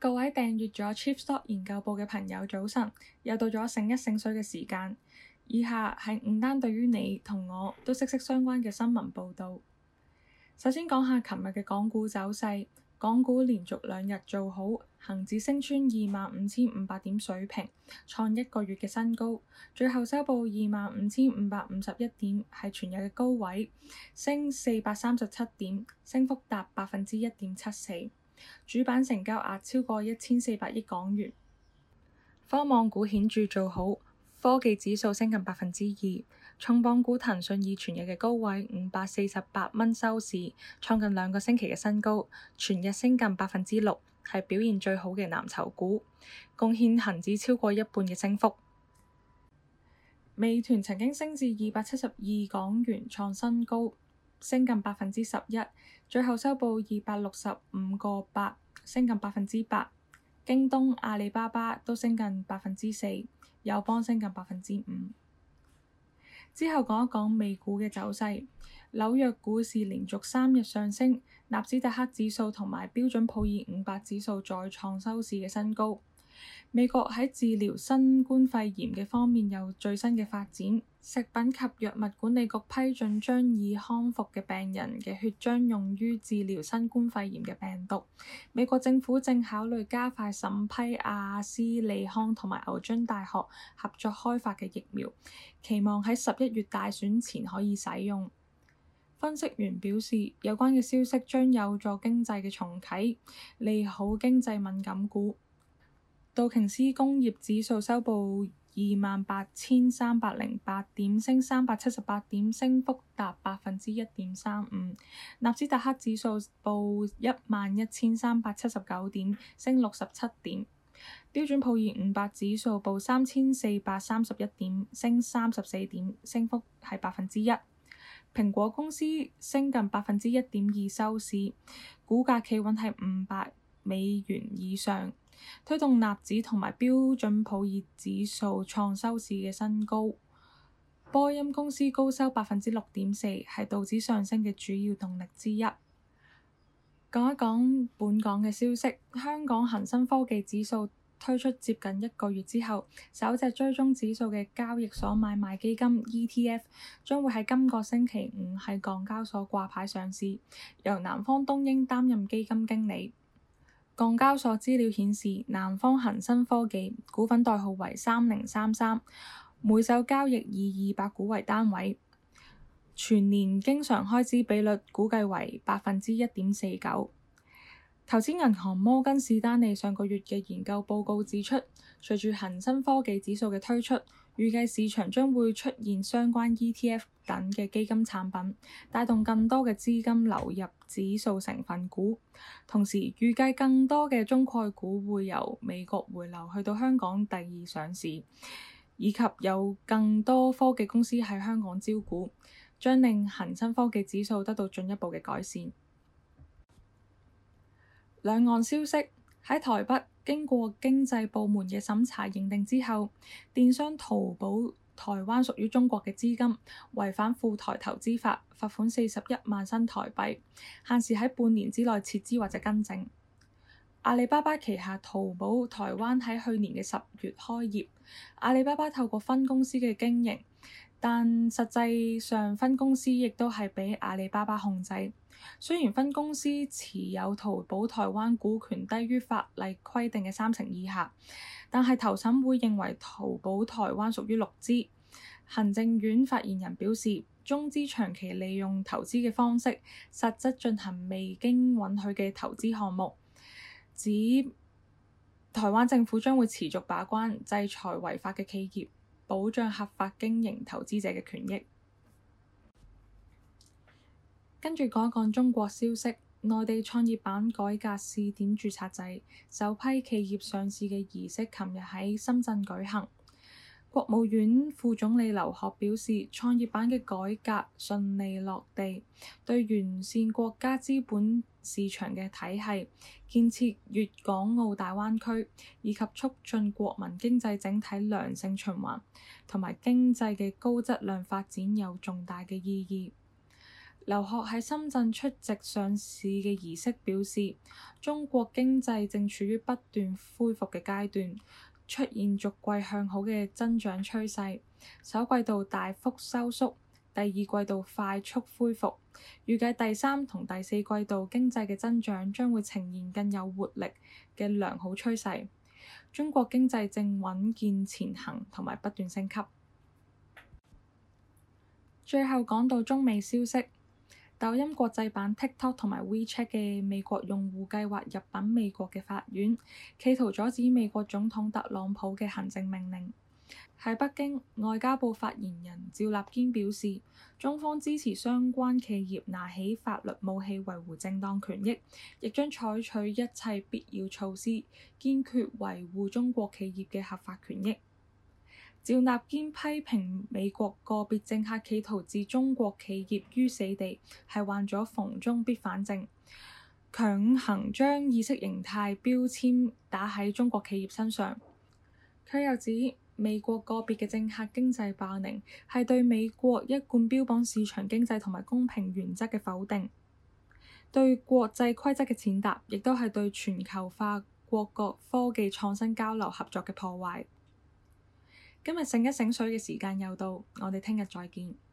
各位訂閱咗 Chief Stock 研究部嘅朋友，早晨，又到咗醒一醒水嘅時間。以下係5單對於你同我都息息相關嘅新聞報導。首先講下琴日嘅港股走勢，港股連續2日做好，恒指升穿25,500點水平，創1個月嘅新高，最後收報25,551點，係全日嘅高位，升437點，升幅達1.74%。主板成交額超過1400億港元。科網股顯著做好，科技指數升近2%，重磅股騰訊以全日嘅高位548蚊收市，創近2個星期嘅新高，全日升近6%，係表現最好嘅藍籌股，貢獻恒指超過一半嘅升幅。美團曾經升至272港元創新高，升近11%，最後收報265個8，升近8%。京東、阿里巴巴都升近4%，友邦升近5%。之後講一講美股嘅走勢，紐約股市連續3日上升，納斯達克指數同埋標準普爾500指數再創收市嘅新高。美國喺治療新冠肺炎嘅方面有最新嘅發展，食品及藥物管理局批准將已康復嘅病人嘅血漿用於治療新冠肺炎嘅病毒。美國政府正考慮加快審批阿斯利康同埋牛津大學合作開發嘅疫苗，期望喺11月大選前可以使用。分析員表示，有關嘅消息將有助經濟嘅重啟，利好經濟敏感股。道瓊斯工業指數收報28,308點，升378點，升幅達1.35%。納斯達克指數報11,379點，升67點。標準普爾500指數報3,431點，升34點，升幅係1%。蘋果公司升近1.2%收市，股價企穩喺$500以上，推動納指同埋標準普爾指數創收市嘅新高。波音公司高收6.4%，係道指上升嘅主要動力之一。講一講本港嘅消息，香港恒生科技指數推出接近1個月之後，首隻追蹤指數嘅交易所買賣基金 ETF 將會喺今個星期5喺港交所掛牌上市，由南方東英擔任基金經理。港交所資料顯示，南方恒生科技股份代號為3033，每手交易以200股為單位，全年經常開支比率估計為1.49%。投資銀行摩根士丹利上個月嘅研究報告指出，隨住恒生科技指數嘅推出，預計市場將會出現相關 ETF 等嘅基金產品，帶動更多嘅資金流入指數成分股。同時，預計更多嘅中概股會由美國回流去到香港第2上市，以及有更多科技公司喺香港招股，將令恒生科技指數得到進一步嘅改善。兩岸消息，喺台北經過經濟部門嘅審查認定之後，電商淘寶台灣屬於中國嘅資金違反赴台投資法，罰款41萬新台幣，限時喺半年之內撤資或者更正。阿里巴巴旗下淘寶台灣喺去年嘅10月開業，阿里巴巴透過分公司嘅經營，但實際上分公司亦都係俾阿里巴巴控制。雖然分公司持有淘寶台灣股權低於法例規定嘅30%以下，但係投審會認為淘寶台灣屬於綠資。行政院發言人表示，中資長期利用投資嘅方式，實質進行未經允許嘅投資項目，指台灣政府將會持續把關，制裁違法嘅企業，保障合法經營投資者嘅權益。跟住講一講中國消息，內地創業板改革試點註冊制，首批企業上市嘅儀式琴日喺深圳舉行。國務院副總理劉鶴表示，創業板嘅改革順利落地，對完善國家資本市場嘅體系、建設粵港澳大灣區以及促進國民經濟整體良性循環同埋經濟嘅高質量發展有重大嘅意義。 劉鶴喺深圳出席上市嘅儀式表示，中國經濟正處於不斷恢復嘅階段，出現逐季向好嘅增長趨勢，首季度大幅收縮，第二季度快速恢復，預計第三同第四季度經濟嘅增長將會呈現更有活力嘅良好趨勢。中國經濟正穩健前行同埋不斷升級。最後講到中美消息，抖音國際版 TikTok 同埋 WeChat 嘅美國用戶計劃入稟美國嘅法院，企圖阻止美國總統特朗普嘅行政命令。喺北京，外交部發言人趙立堅表示，中方支持相關企業拿起法律武器維護正當權益，亦將採取一切必要措施，堅決維護中國企業嘅合法權益。趙立堅批評美國個別政客企圖置中國企業於死地，係患咗逢中必反症，強行將意識形態標籤打喺中國企業身上。佢又指美國個別嘅政客經濟霸凌係對美國一貫標榜市場經濟同埋公平原則嘅否定，對國際規則嘅踐踏，亦都係對全球化各國科技創新交流合作嘅破壞。今日醒一醒水嘅時間又到，我哋聽日再見。